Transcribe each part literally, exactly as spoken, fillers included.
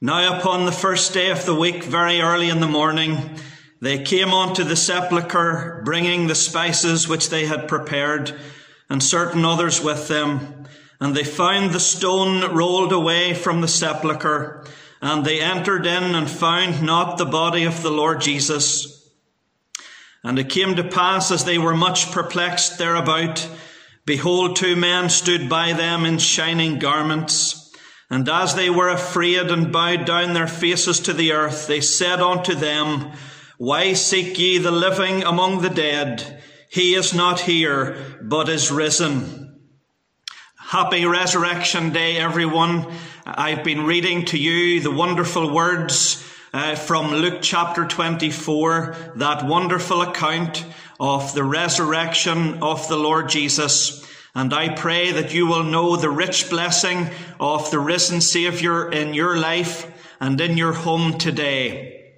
Now upon the first day of the week, very early in the morning, they came unto the sepulchre, bringing the spices which they had prepared, and certain others with them. And they found the stone rolled away from the sepulchre, and they entered in and found not the body of the Lord Jesus. And it came to pass, as they were much perplexed thereabout, behold, two men stood by them in shining garments. And as they were afraid and bowed down their faces to the earth, they said unto them, Why seek ye the living among the dead? He is not here, but is risen. Happy Resurrection Day, everyone. I've been reading to you the wonderful words uh, from Luke chapter twenty-four, that wonderful account of the resurrection of the Lord Jesus. And I pray that you will know the rich blessing of the risen Saviour in your life and in your home today.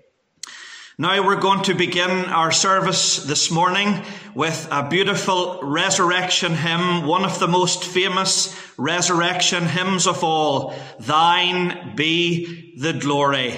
Now we're going to begin our service this morning with a beautiful resurrection hymn, one of the most famous resurrection hymns of all, Thine Be the Glory.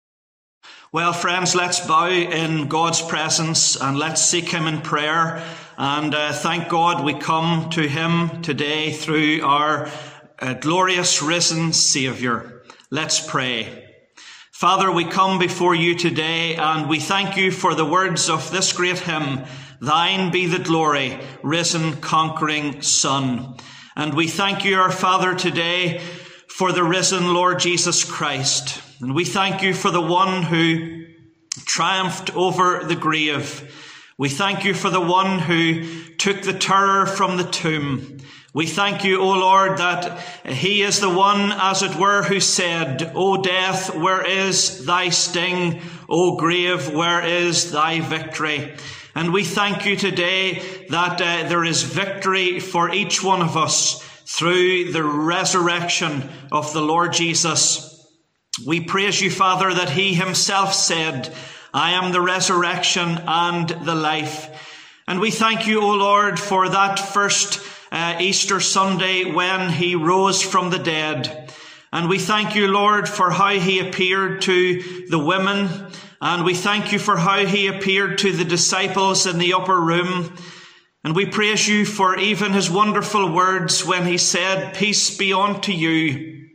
Well, friends, let's bow in God's presence and let's seek him in prayer And uh, thank God we come to him today through our uh, glorious risen Saviour. Let's pray. Father, we come before you today and we thank you for the words of this great hymn, Thine be the glory, risen conquering Son. And we thank you, our Father, today for the risen Lord Jesus Christ. And we thank you for the one who triumphed over the grave. We thank you for the one who took the terror from the tomb. We thank you, O Lord, that he is the one, as it were, who said, O death, where is thy sting? O grave, where is thy victory? And we thank you today that uh, there is victory for each one of us through the resurrection of the Lord Jesus. We praise you, Father, that he himself said, I am the resurrection and the life. And we thank you, O Lord, for that first uh, Easter Sunday when he rose from the dead. And we thank you, Lord, for how he appeared to the women. And we thank you for how he appeared to the disciples in the upper room. And we praise you for even his wonderful words when he said, Peace be unto you.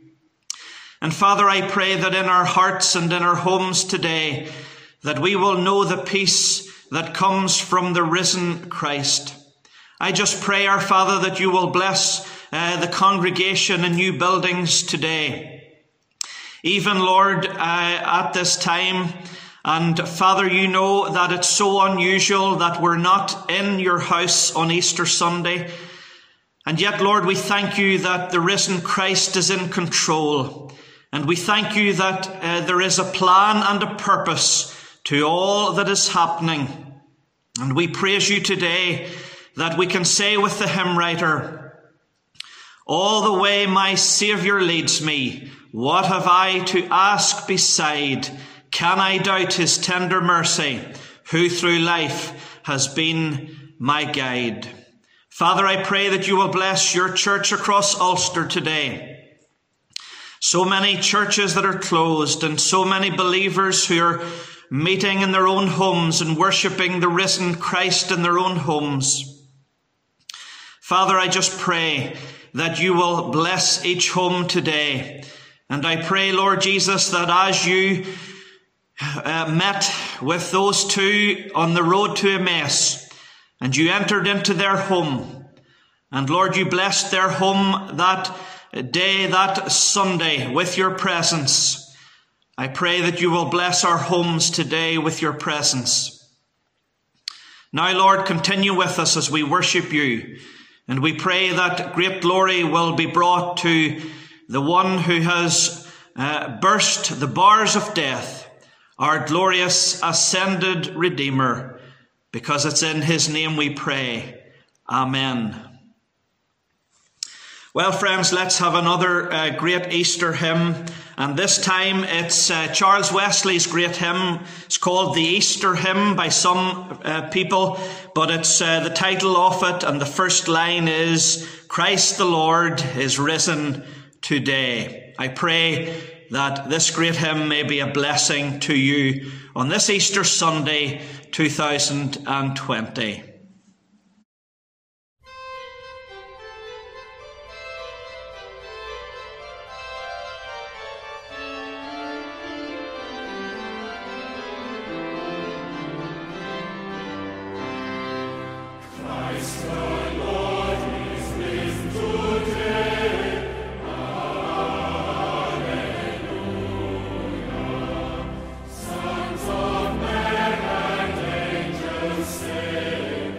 And Father, I pray that in our hearts and in our homes today, that we will know the peace that comes from the risen Christ. I just pray, our Father, that you will bless uh, the congregation in New Buildings today. Even, Lord, uh, at this time, and Father, you know that it's so unusual that we're not in your house on Easter Sunday. And yet, Lord, we thank you that the risen Christ is in control. And we thank you that uh, there is a plan and a purpose to all that is happening. And we praise you today that we can say with the hymn writer, all the way my Saviour leads me, what have I to ask beside? Can I doubt his tender mercy, who through life has been my guide? Father, I pray that you will bless your church across Ulster today. So many churches that are closed and so many believers who are meeting in their own homes and worshipping the risen Christ in their own homes. Father, I just pray that you will bless each home today. And I pray, Lord Jesus, that as you uh, met with those two on the road to Emmaus, and you entered into their home, and Lord, you blessed their home that day, that Sunday, with your presence, I pray that you will bless our homes today with your presence. Now, Lord, continue with us as we worship you. And we pray that great glory will be brought to the one who has uh, burst the bars of death, our glorious ascended Redeemer, because it's in his name we pray. Amen. Well, friends, let's have another uh, great Easter hymn. And this time it's uh, Charles Wesley's great hymn. It's called the Easter Hymn by some uh, people, but it's uh, the title of it, and the first line is, Christ the Lord is risen today. I pray that this great hymn may be a blessing to you on this Easter Sunday, two thousand twenty. Say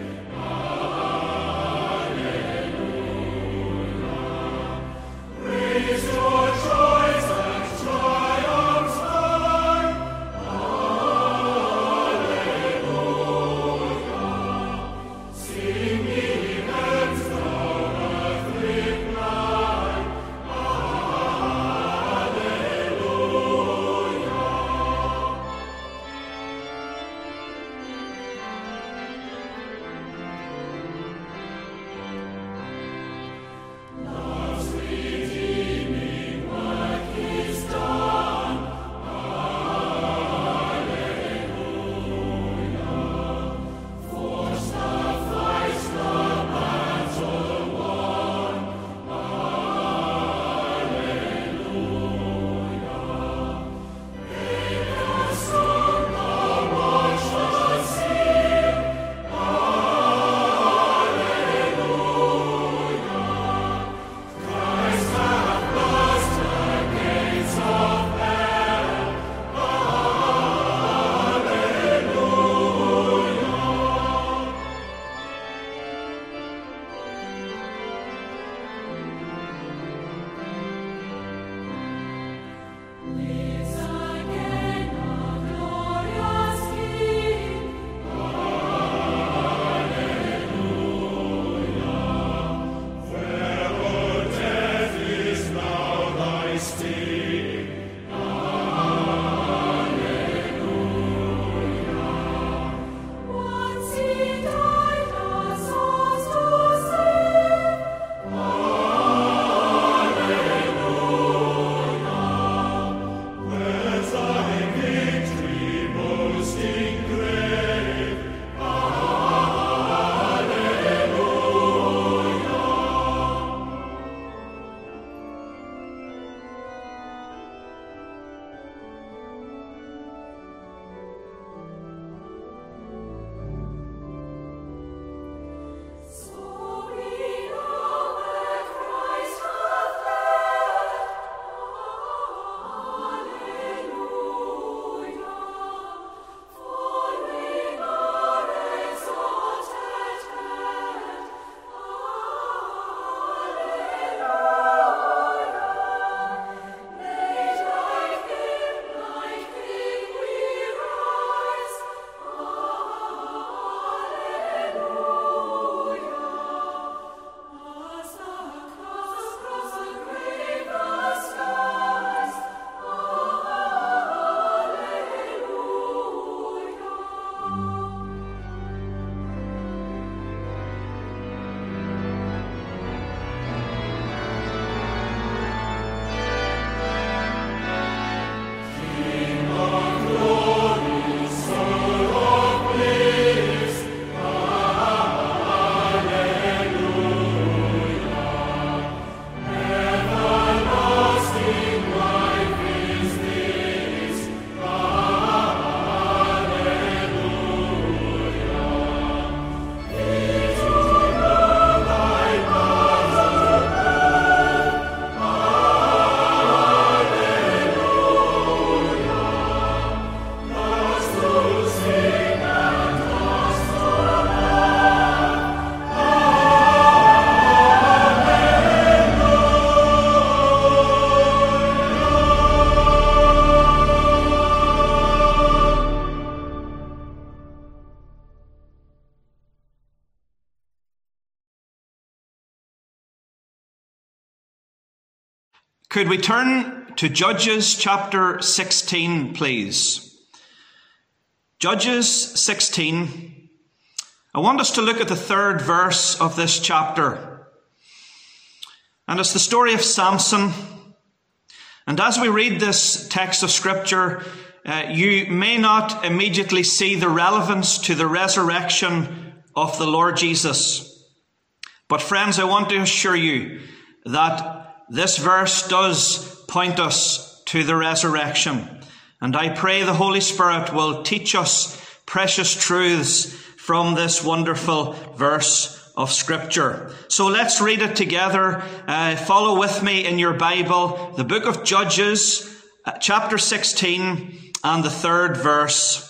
Could we turn to Judges chapter sixteen, please? Judges sixteen. I want us to look at the third verse of this chapter. And it's the story of Samson. And as we read this text of Scripture, uh, you may not immediately see the relevance to the resurrection of the Lord Jesus. But friends, I want to assure you that this verse does point us to the resurrection. And I pray the Holy Spirit will teach us precious truths from this wonderful verse of Scripture. So let's read it together. Uh, follow with me in your Bible, the book of Judges, uh, chapter sixteen, and the third verse.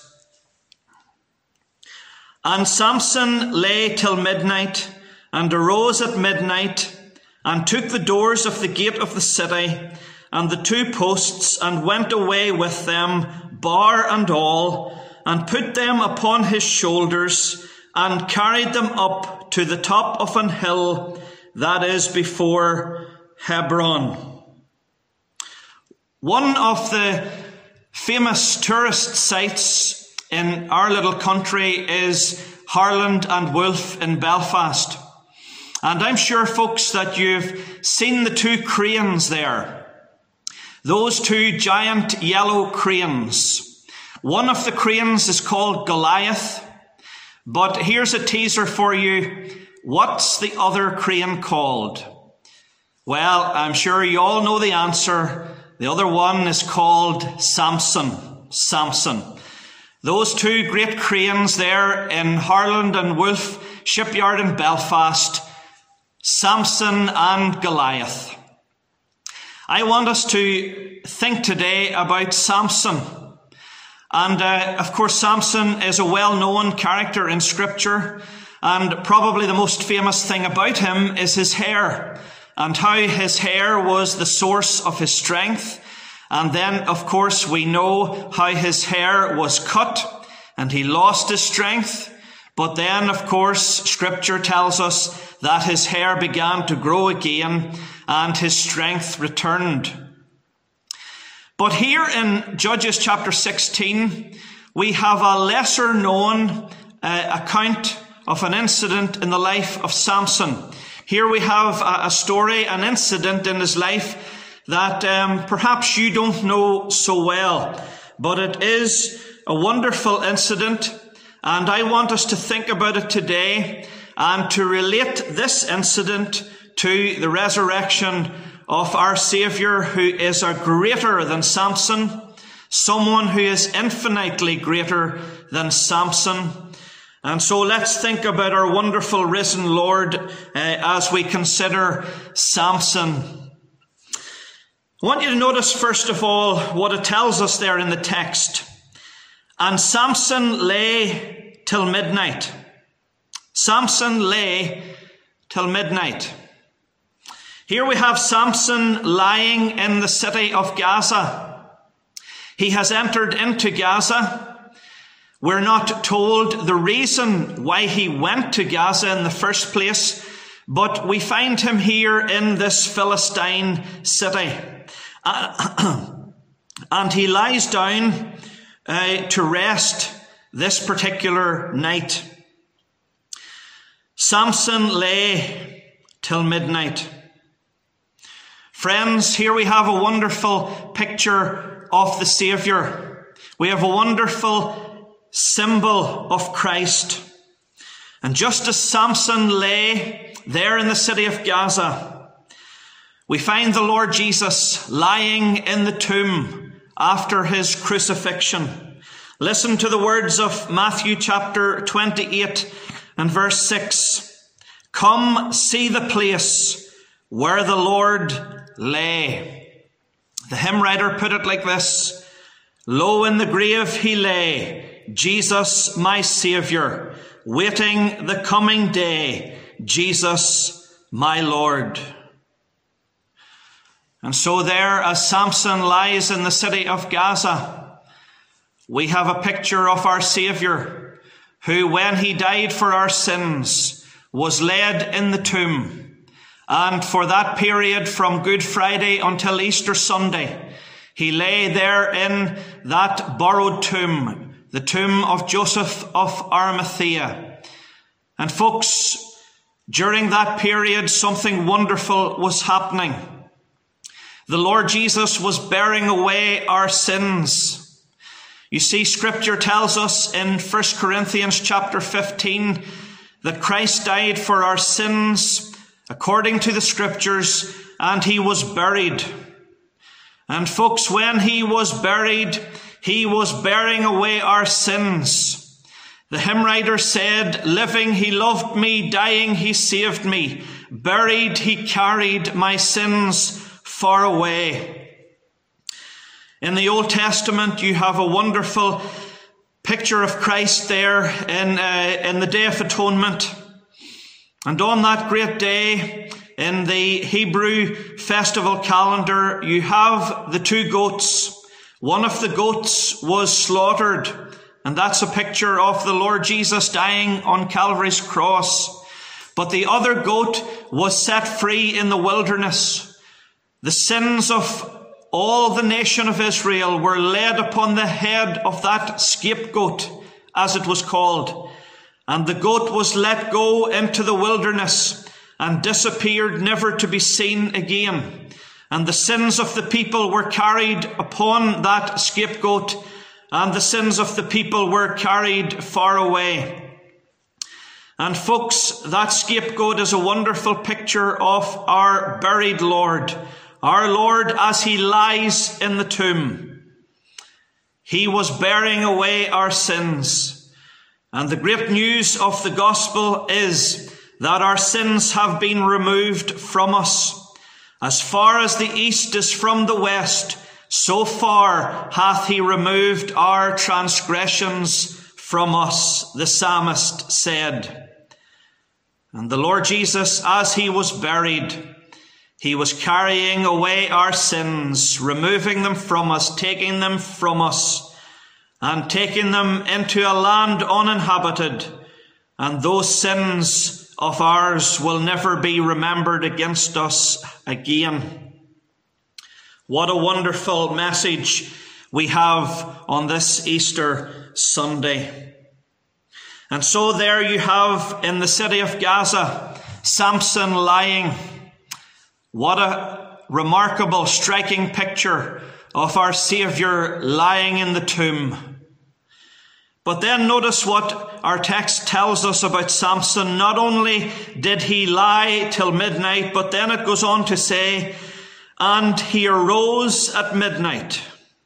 And Samson lay till midnight, and arose at midnight, and took the doors of the gate of the city, and the two posts, and went away with them, bar and all, and put them upon his shoulders, and carried them up to the top of an hill that is before Hebron. One of the famous tourist sites in our little country is Harland and Wolff in Belfast. And I'm sure, folks, that you've seen the two cranes there. Those two giant yellow cranes. One of the cranes is called Goliath. But here's a teaser for you. What's the other crane called? Well, I'm sure you all know the answer. The other one is called Samson. Samson. Those two great cranes there in Harland and Wolff shipyard in Belfast. Samson and Goliath. I want us to think today about Samson. And uh, of course, Samson is a well-known character in Scripture, and probably the most famous thing about him is his hair, and how his hair was the source of his strength. And then, of course, we know how his hair was cut, and he lost his strength. But then, of course, Scripture tells us that his hair began to grow again, and his strength returned. But here in Judges chapter sixteen, we have a lesser known uh, account of an incident in the life of Samson. Here we have a, a story, an incident in his life that um, perhaps you don't know so well. But it is a wonderful incident, and I want us to think about it today and to relate this incident to the resurrection of our Saviour, who is a greater than Samson, someone who is infinitely greater than Samson. And so let's think about our wonderful risen Lord uh, as we consider Samson. I want you to notice, first of all, what it tells us there in the text. And Samson lay till midnight. Samson lay till midnight. Here we have Samson lying in the city of Gaza. He has entered into Gaza. We're not told the reason why he went to Gaza in the first place, but we find him here in this Philistine city. Uh, and he lies down uh, to rest this particular night. Samson lay till midnight. Friends, here we have a wonderful picture of the Saviour. We have a wonderful symbol of Christ. And just as Samson lay there in the city of Gaza, we find the Lord Jesus lying in the tomb after his crucifixion. Listen to the words of Matthew chapter twenty-eight and verse six. Come see the place where the Lord lay. The hymn writer put it like this: Low in the grave he lay, Jesus my Saviour, waiting the coming day, Jesus my Lord. And so there, as Samson lies in the city of Gaza, we have a picture of our Saviour, who, when he died for our sins, was laid in the tomb. And for that period from Good Friday until Easter Sunday, he lay there in that borrowed tomb, the tomb of Joseph of Arimathea. And folks, during that period, something wonderful was happening. The Lord Jesus was bearing away our sins. You see, Scripture tells us in First Corinthians chapter fifteen that Christ died for our sins according to the Scriptures, and he was buried. And folks, when he was buried, he was bearing away our sins. The hymn writer said, living he loved me, dying he saved me, buried he carried my sins far away. In the Old Testament, you have a wonderful picture of Christ there in, uh, in the Day of Atonement. And on that great day, in the Hebrew festival calendar, you have the two goats. One of the goats was slaughtered, and that's a picture of the Lord Jesus dying on Calvary's cross. But the other goat was set free in the wilderness. The sins of all the nation of Israel were laid upon the head of that scapegoat, as it was called. And the goat was let go into the wilderness and disappeared, never to be seen again. And the sins of the people were carried upon that scapegoat, and the sins of the people were carried far away. And folks, that scapegoat is a wonderful picture of our buried Lord. Our Lord as he lies in the tomb. He was bearing away our sins. And the great news of the gospel is that our sins have been removed from us. As far as the east is from the west, so far hath he removed our transgressions from us, the psalmist said. And the Lord Jesus, as he was buried, he was carrying away our sins, removing them from us, taking them from us, and taking them into a land uninhabited. And those sins of ours will never be remembered against us again. What a wonderful message we have on this Easter Sunday. And so there you have in the city of Gaza, Samson lying. What a remarkable, striking picture of our Saviour lying in the tomb. But then notice what our text tells us about Samson. Not only did he lie till midnight, but then it goes on to say, and he arose at midnight.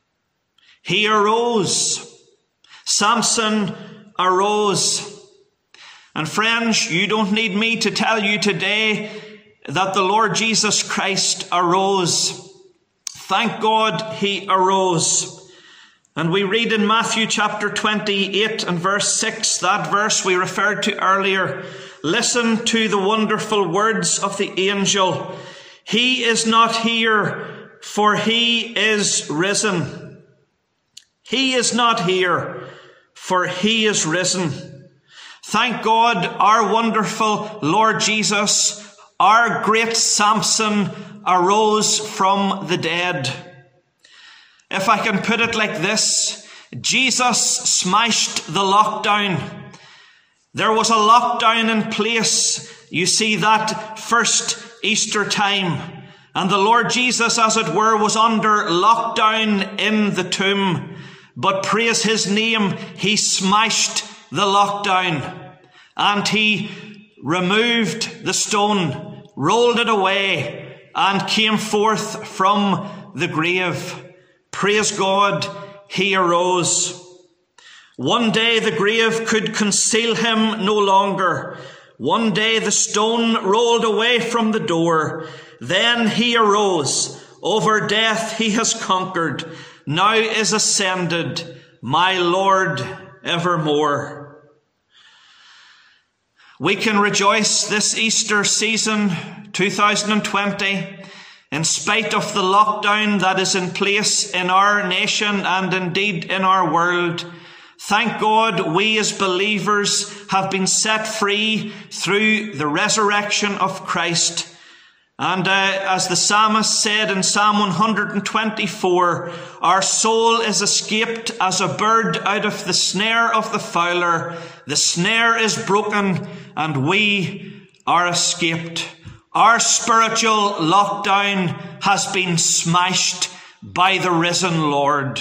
He arose. Samson arose. And friends, you don't need me to tell you today that the Lord Jesus Christ arose. Thank God he arose. And we read in Matthew chapter twenty-eight and verse six, that verse we referred to earlier. Listen to the wonderful words of the angel. He is not here, for he is risen. He is not here, for he is risen. Thank God, our wonderful Lord Jesus, our great Samson, arose from the dead. If I can put it like this, Jesus smashed the lockdown. There was a lockdown in place, you see, that first Easter time. And the Lord Jesus, as it were, was under lockdown in the tomb. But praise his name, he smashed the lockdown. And he removed the stone, rolled it away, and came forth from the grave. Praise God, he arose. One day the grave could conceal him no longer. One day the stone rolled away from the door. Then he arose. Over death he has conquered. Now is ascended, my Lord evermore. We can rejoice this Easter season, two thousand twenty, in spite of the lockdown that is in place in our nation and indeed in our world. Thank God we as believers have been set free through the resurrection of Christ. And uh, as the psalmist said in Psalm one twenty-four, our soul is escaped as a bird out of the snare of the fowler. The snare is broken and we are escaped. Our spiritual lockdown has been smashed by the risen Lord.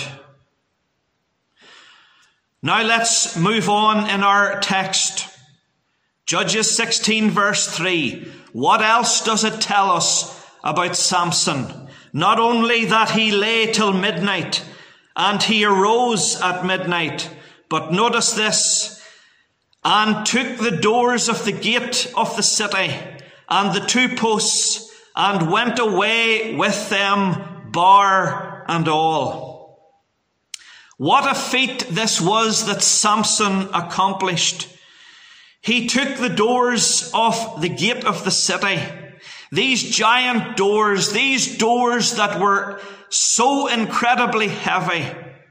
Now let's move on in our text. Judges sixteen verse three. What else does it tell us about Samson? Not only that he lay till midnight and he arose at midnight, but notice this, and took the doors of the gate of the city and the two posts and went away with them, bar and all. What a feat this was that Samson accomplished. He took the doors of the gate of the city, these giant doors, these doors that were so incredibly heavy.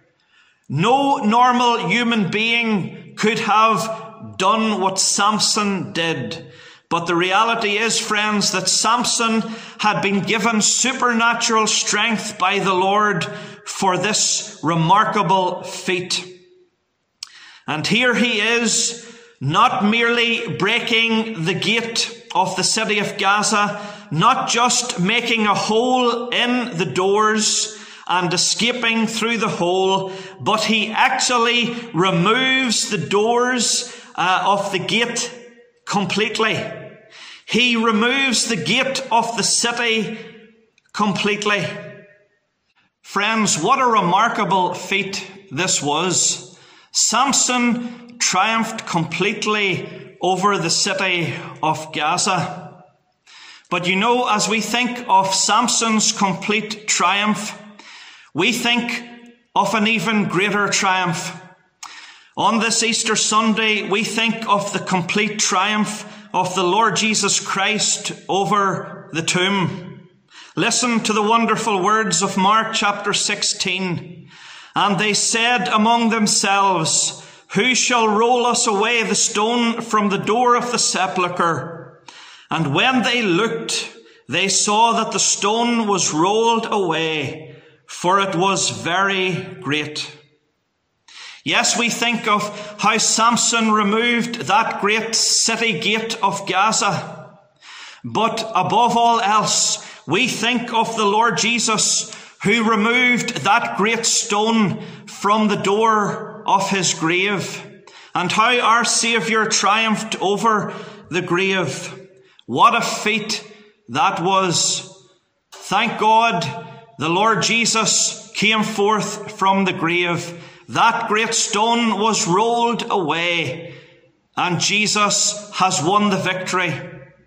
No normal human being could have done what Samson did. But the reality is, friends, that Samson had been given supernatural strength by the Lord for this remarkable feat. And here he is, not merely breaking the gate of the city of Gaza, not just making a hole in the doors and escaping through the hole, but he actually removes the doors uh, of the gate completely. He removes the gate of the city completely. Friends, what a remarkable feat this was. Samson triumphed completely over the city of Gaza. But you know, as we think of Samson's complete triumph, we think of an even greater triumph. On this Easter Sunday, we think of the complete triumph of the Lord Jesus Christ over the tomb. Listen to the wonderful words of Mark chapter sixteen. And they said among themselves, who shall roll us away the stone from the door of the sepulchre? And when they looked, they saw that the stone was rolled away, for it was very great. Yes, we think of how Samson removed that great city gate of Gaza. But above all else, we think of the Lord Jesus, who removed that great stone from the door of his grave, and how our Saviour triumphed over the grave. What a feat that was. Thank God the Lord Jesus came forth from the grave. That great stone was rolled away, and Jesus has won the victory.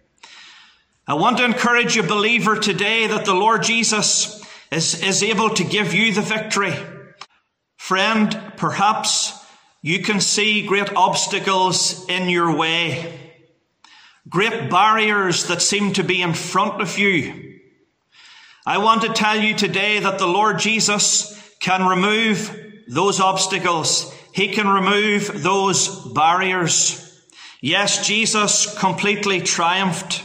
I want to encourage you, believer, today that the Lord Jesus is, is able to give you the victory. Friend, perhaps you can see great obstacles in your way, great barriers that seem to be in front of you. I want to tell you today that the Lord Jesus can remove those obstacles. He can remove those barriers. Yes, Jesus completely triumphed.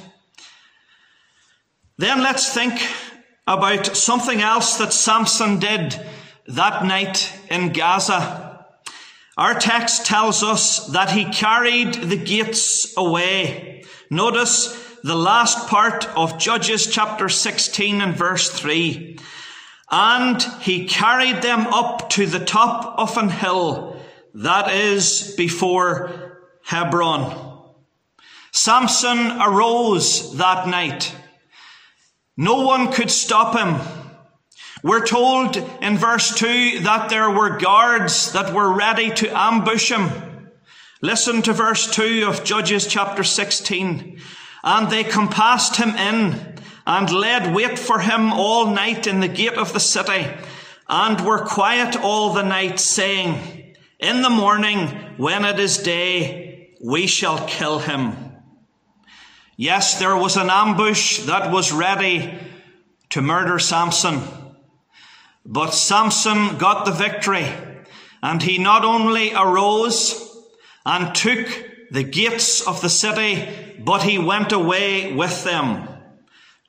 Then let's think about something else that Samson did that night in Gaza. Our text tells us that he carried the gates away. Notice the last part of Judges chapter sixteen and verse three. And he carried them up to the top of an hill that is before Hebron. Samson arose that night. No one could stop him. We're told in verse two that there were guards that were ready to ambush him. Listen to verse two of Judges chapter sixteen. And they compassed him in and laid wait for him all night in the gate of the city, and were quiet all the night, saying, in the morning, when it is day, we shall kill him. Yes, there was an ambush that was ready to murder Samson. But Samson got the victory, and he not only arose and took the gates of the city, but he went away with them.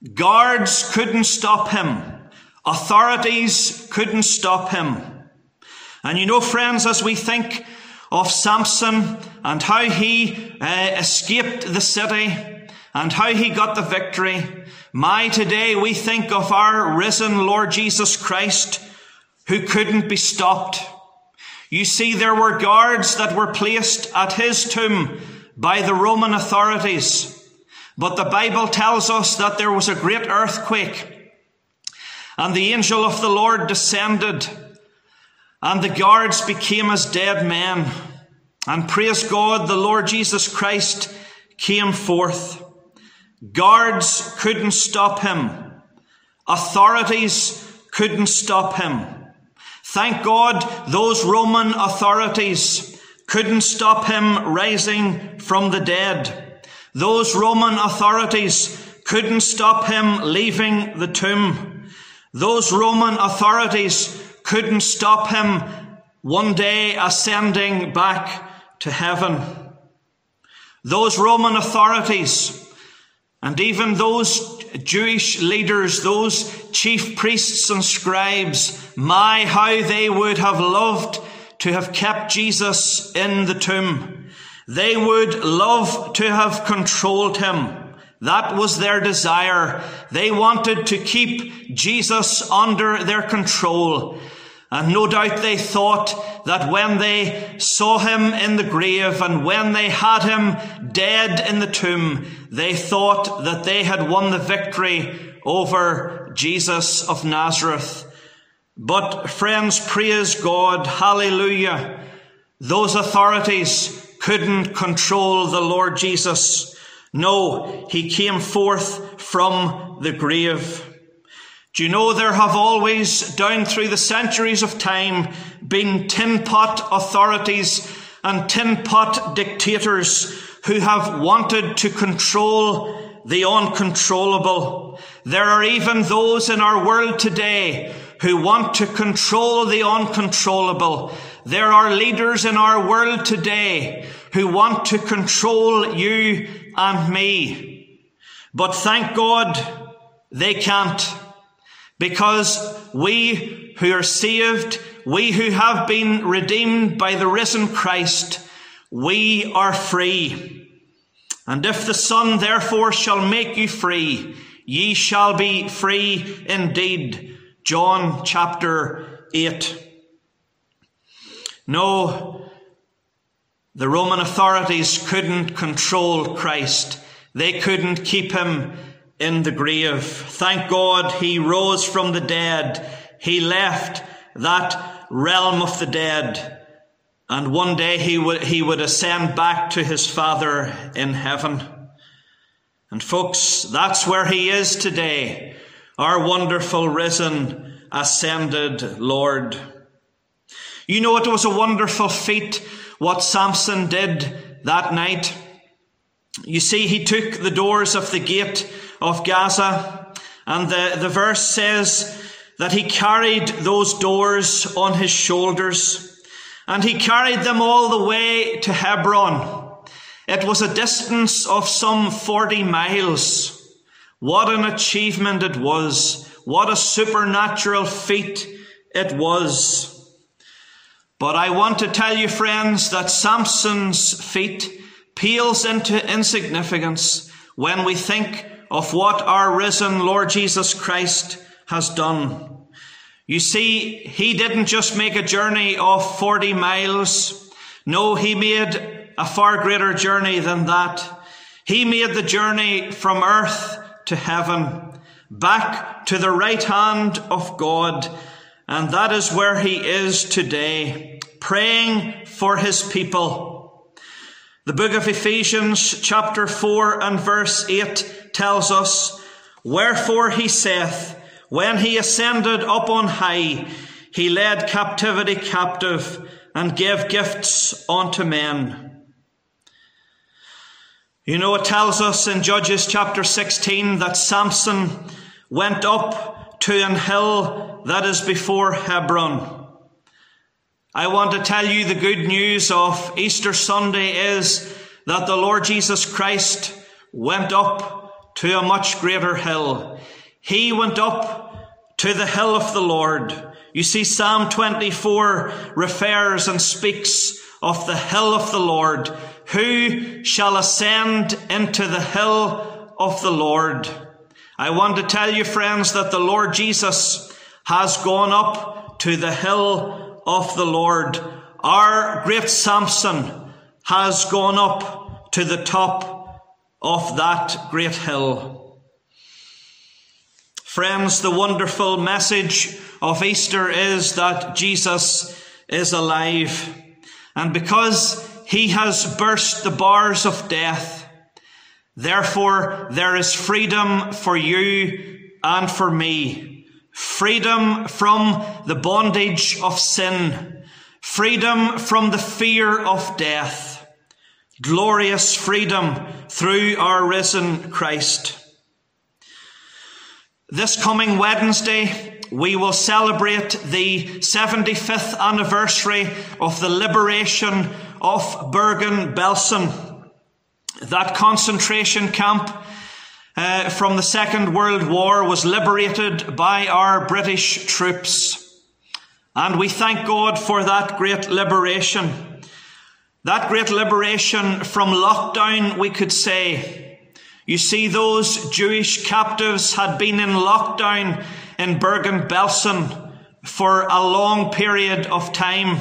Guards couldn't stop him. Authorities couldn't stop him. And you know, friends, as we think of Samson and how he uh, escaped the city and how he got the victory, my, today we think of our risen Lord Jesus Christ, who couldn't be stopped. You see, there were guards that were placed at his tomb by the Roman authorities. But the Bible tells us that there was a great earthquake, and the angel of the Lord descended, and the guards became as dead men. And praise God, the Lord Jesus Christ came forth. Guards couldn't stop him. Authorities couldn't stop him. Thank God those Roman authorities couldn't stop him rising from the dead. Those Roman authorities couldn't stop him leaving the tomb. Those Roman authorities couldn't stop him one day ascending back to heaven. Those Roman authorities and even those Jewish leaders, those chief priests and scribes, my, how they would have loved to have kept Jesus in the tomb. They would love to have controlled him. That was their desire. They wanted to keep Jesus under their control. And no doubt they thought that when they saw him in the grave and when they had him dead in the tomb, they thought that they had won the victory over Jesus of Nazareth. But friends, praise God, hallelujah, those authorities couldn't control the Lord Jesus. No, he came forth from the grave. Do you know there have always, down through the centuries of time, been tin pot authorities and tin pot dictators who have wanted to control the uncontrollable. There are even those in our world today who want to control the uncontrollable. There are leaders in our world today who want to control you and me. But thank God they can't. Because we who are saved, we who have been redeemed by the risen Christ, we are free. And if the Son therefore shall make you free, ye shall be free indeed. John chapter eight. No, the Roman authorities couldn't control Christ. They couldn't keep him in the grave. Thank God he rose from the dead. He left that realm of the dead. And one day he would, he would ascend back to his Father in heaven. And folks, that's where he is today, our wonderful risen, ascended Lord. You know, it was a wonderful feat what Samson did that night. You see, he took the doors of the gate of Gaza, and the, the verse says that he carried those doors on his shoulders, and he carried them all the way to Hebron. It was a distance of some forty miles. What an achievement it was. What a supernatural feat it was. But I want to tell you, friends, that Samson's feat pales into insignificance when we think of what our risen Lord Jesus Christ has done. You see, he didn't just make a journey of forty miles. No, he made a far greater journey than that. He made the journey from earth to heaven, back to the right hand of God. And that is where he is today, praying for his people. The book of Ephesians chapter four and verse eight tells us, wherefore he saith, when he ascended up on high, he led captivity captive and gave gifts unto men. You know, it tells us in Judges chapter sixteen that Samson went up to an hill that is before Hebron. I want to tell you the good news of Easter Sunday is that the Lord Jesus Christ went up to a much greater hill. He went up to the hill of the Lord. You see, Psalm twenty-four refers and speaks of the hill of the Lord. Who shall ascend into the hill of the Lord? I want to tell you, friends, that the Lord Jesus has gone up to the hill of the Lord. Our great Samson has gone up to the top of that great hill. Friends, the wonderful message of Easter is that Jesus is alive. And because he has burst the bars of death, therefore there is freedom for you and for me. Freedom from the bondage of sin. Freedom from the fear of death. Glorious freedom through our risen Christ. This coming Wednesday, we will celebrate the seventy-fifth anniversary of the liberation of Bergen-Belsen, that concentration camp uh, from the Second World War was liberated by our British troops. And we thank God for that great liberation. That great liberation from lockdown, we could say. You see, those Jewish captives had been in lockdown in Bergen-Belsen for a long period of time.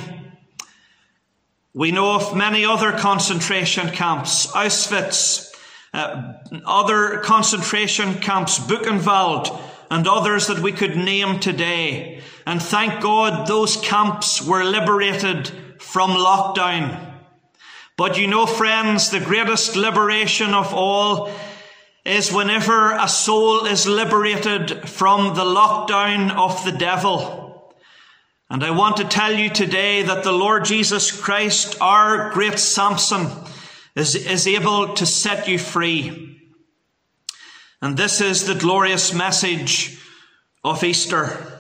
We know of many other concentration camps, Auschwitz, uh, other concentration camps, Buchenwald, and others that we could name today. And thank God those camps were liberated from lockdown. But you know, friends, the greatest liberation of all is whenever a soul is liberated from the lockdown of the devil. And I want to tell you today that the Lord Jesus Christ, our great Samson, is, is able to set you free. And this is the glorious message of Easter.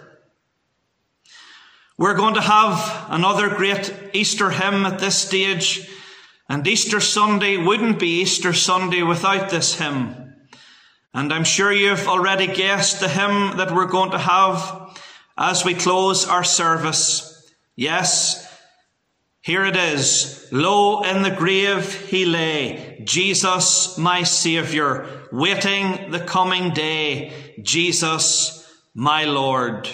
We're going to have another great Easter hymn at this stage. And Easter Sunday wouldn't be Easter Sunday without this hymn. And I'm sure you've already guessed the hymn that we're going to have as we close our service. Yes, here it is. Low in the grave he lay, Jesus my Saviour, waiting the coming day, Jesus my Lord.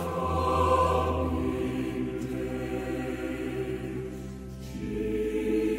Thank you.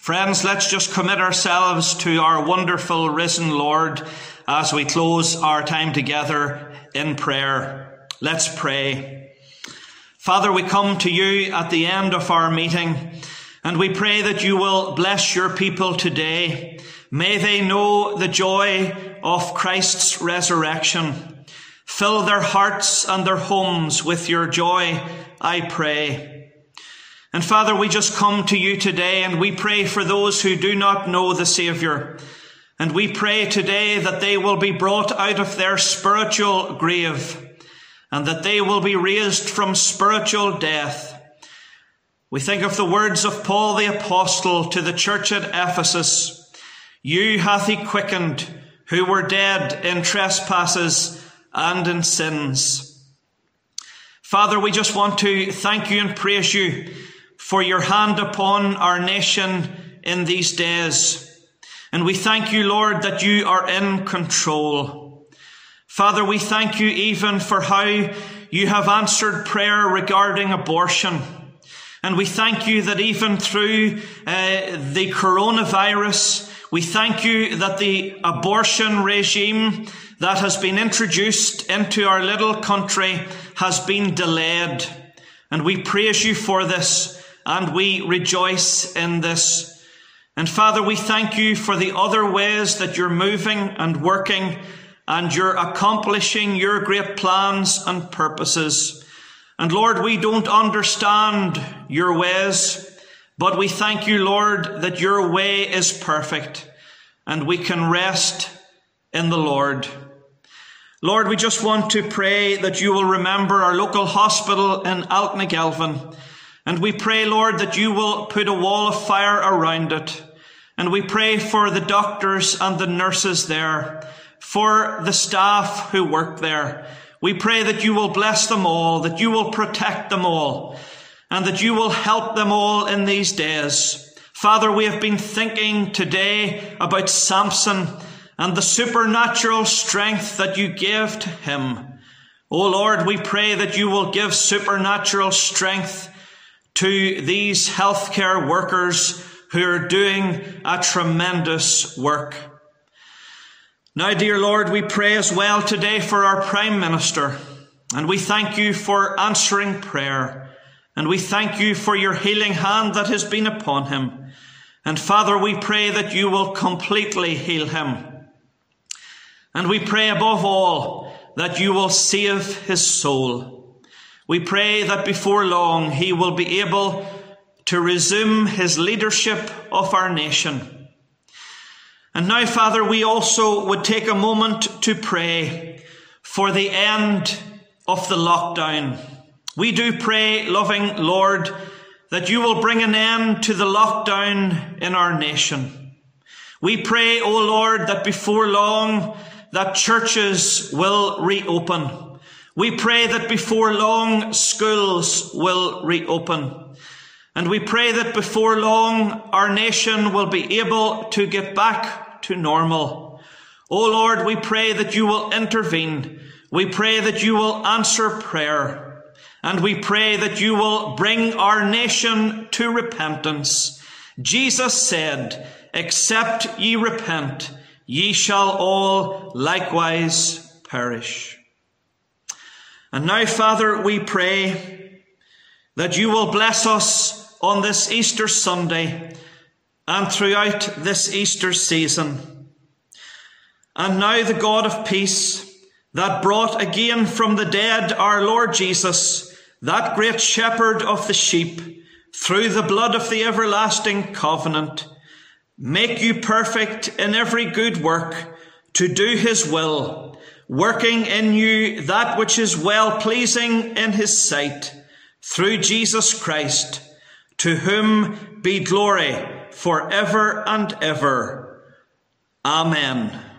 Friends, let's just commit ourselves to our wonderful risen Lord as we close our time together in prayer. Let's pray. Father, we come to you at the end of our meeting, and we pray that you will bless your people today. May they know the joy of Christ's resurrection. Fill their hearts and their homes with your joy, I pray. And Father, we just come to you today and we pray for those who do not know the Saviour. And we pray today that they will be brought out of their spiritual grave and that they will be raised from spiritual death. We think of the words of Paul the Apostle to the church at Ephesus. You hath he quickened who were dead in trespasses and in sins. Father, we just want to thank you and praise you for your hand upon our nation in these days. And we thank you, Lord, that you are in control. Father, we thank you even for how you have answered prayer regarding abortion. And we thank you that even through uh, the coronavirus, we thank you that the abortion regime that has been introduced into our little country has been delayed. And we praise you for this. And we rejoice in this. And Father, we thank you for the other ways that you're moving and working and you're accomplishing your great plans and purposes. And Lord, we don't understand your ways, but we thank you, Lord, that your way is perfect and we can rest in the Lord. Lord, we just want to pray that you will remember our local hospital in Altnagelvin. And we pray, Lord, that you will put a wall of fire around it. And we pray for the doctors and the nurses there, for the staff who work there. We pray that you will bless them all, that you will protect them all, and that you will help them all in these days. Father, we have been thinking today about Samson and the supernatural strength that you gave to him. Oh Lord, we pray that you will give supernatural strength to these healthcare workers who are doing a tremendous work. Now, dear Lord, we pray as well today for our Prime Minister, and we thank you for answering prayer, and we thank you for your healing hand that has been upon him. And Father, we pray that you will completely heal him. And we pray above all that you will save his soul. We pray that before long he will be able to resume his leadership of our nation. And now, Father, we also would take a moment to pray for the end of the lockdown. We do pray, loving Lord, that you will bring an end to the lockdown in our nation. We pray, O Lord, that before long that churches will reopen. We pray that before long schools will reopen. And we pray that before long our nation will be able to get back to normal. Oh Lord, we pray that you will intervene. We pray that you will answer prayer. And we pray that you will bring our nation to repentance. Jesus said, except ye repent, ye shall all likewise perish. And now, Father, we pray that you will bless us on this Easter Sunday and throughout this Easter season. And now the God of peace that brought again from the dead our Lord Jesus, that great shepherd of the sheep, through the blood of the everlasting covenant, make you perfect in every good work to do his will, working in you that which is well-pleasing in his sight, through Jesus Christ, to whom be glory for ever and ever. Amen.